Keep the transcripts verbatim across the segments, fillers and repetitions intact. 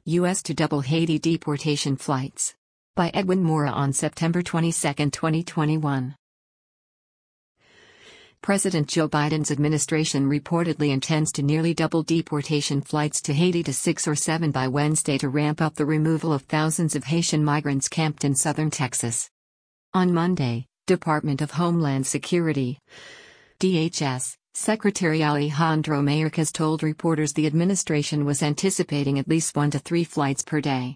U S to double Haiti deportation flights. By Edwin Mora on September twenty-second, twenty twenty-one. President Joe Biden's administration reportedly intends to nearly double deportation flights to Haiti to six or seven by Wednesday to ramp up the removal of thousands of Haitian migrants camped in southern Texas. On Monday, Department of Homeland Security D H S Secretary Alejandro Mayorkas told reporters the administration was anticipating at least one to three flights per day.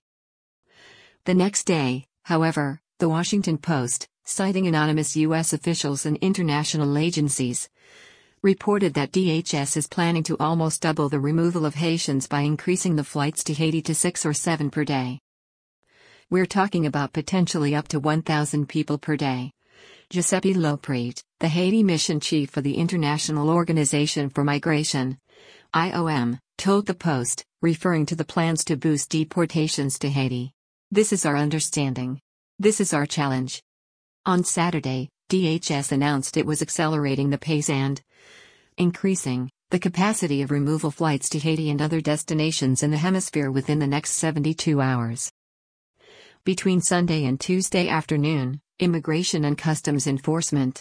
The next day, however, The Washington Post, citing anonymous U S officials and international agencies, reported that D H S is planning to almost double the removal of Haitians by increasing the flights to Haiti to six or seven per day. "We're talking about potentially up to one thousand people per day," Giuseppe Loprit, the Haiti mission chief for the International Organization for Migration, I O M, told the Post, referring to the plans to boost deportations to Haiti. "This is our understanding. This is our challenge." On Saturday, D H S announced it was accelerating the pace and increasing the capacity of removal flights to Haiti and other destinations in the hemisphere within the next seventy-two hours. Between Sunday and Tuesday afternoon, Immigration and Customs Enforcement,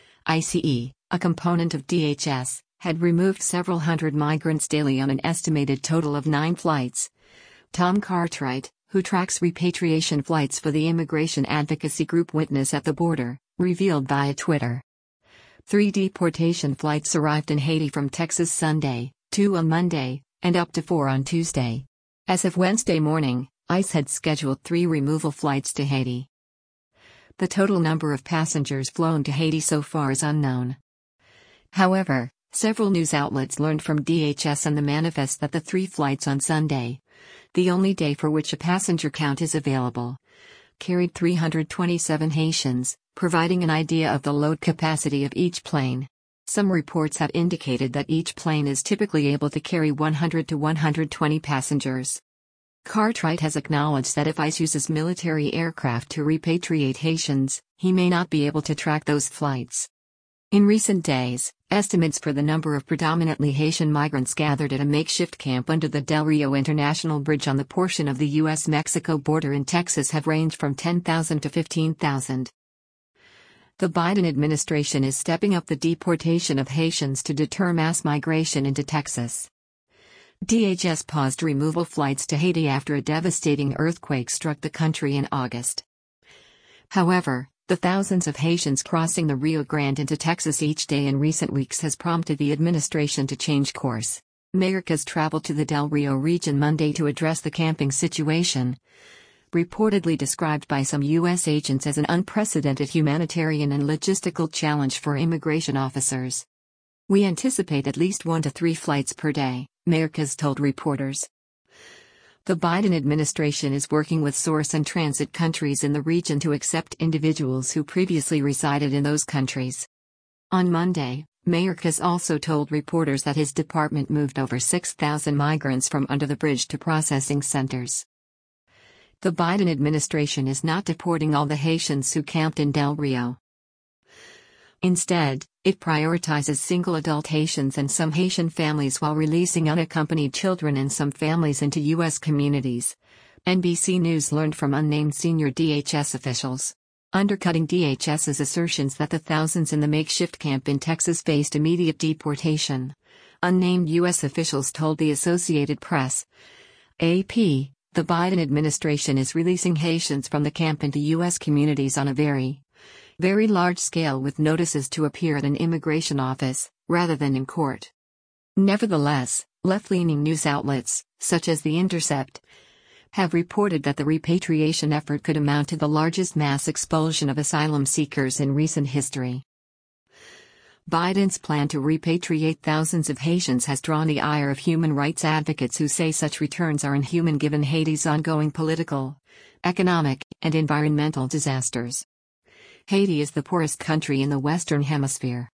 I C E, a component of D H S, had removed several hundred migrants daily on an estimated total of nine flights. Tom Cartwright, who tracks repatriation flights for the immigration advocacy group Witness at the Border, revealed via Twitter. Three deportation flights arrived in Haiti from Texas Sunday, two on Monday, and up to four on Tuesday. As of Wednesday morning, ICE had scheduled three removal flights to Haiti. The total number of passengers flown to Haiti so far is unknown. However, several news outlets learned from D H S and the Manifest that the three flights on Sunday, the only day for which a passenger count is available, carried three hundred twenty-seven Haitians, providing an idea of the load capacity of each plane. Some reports have indicated that each plane is typically able to carry one hundred to one hundred twenty passengers. Cartwright has acknowledged that if ICE uses military aircraft to repatriate Haitians, he may not be able to track those flights. In recent days, estimates for the number of predominantly Haitian migrants gathered at a makeshift camp under the Del Rio International Bridge on the portion of the U S Mexico border in Texas have ranged from ten thousand to fifteen thousand. The Biden administration is stepping up the deportation of Haitians to deter mass migration into Texas. D H S paused removal flights to Haiti after a devastating earthquake struck the country in August. However, the thousands of Haitians crossing the Rio Grande into Texas each day in recent weeks has prompted the administration to change course. Mayorkas traveled to the Del Rio region Monday to address the camping situation, reportedly described by some U S agents as an unprecedented humanitarian and logistical challenge for immigration officers. "We anticipate at least one to three flights per day," Mayorkas told reporters. The Biden administration is working with source and transit countries in the region to accept individuals who previously resided in those countries. On Monday, Mayorkas also told reporters that his department moved over six thousand migrants from under the bridge to processing centers. The Biden administration is not deporting all the Haitians who camped in Del Rio. Instead, it prioritizes single adult Haitians and some Haitian families while releasing unaccompanied children and some families into U S communities, N B C News learned from unnamed senior D H S officials. Undercutting DHS's assertions that the thousands in the makeshift camp in Texas faced immediate deportation, unnamed U S officials told the Associated Press, A P, the Biden administration is releasing Haitians from the camp into U S communities on a very very large scale with notices to appear at an immigration office, rather than in court. Nevertheless, left-leaning news outlets, such as The Intercept, have reported that the repatriation effort could amount to the largest mass expulsion of asylum seekers in recent history. Biden's plan to repatriate thousands of Haitians has drawn the ire of human rights advocates who say such returns are inhuman given Haiti's ongoing political, economic, and environmental disasters. Haiti is the poorest country in the Western Hemisphere.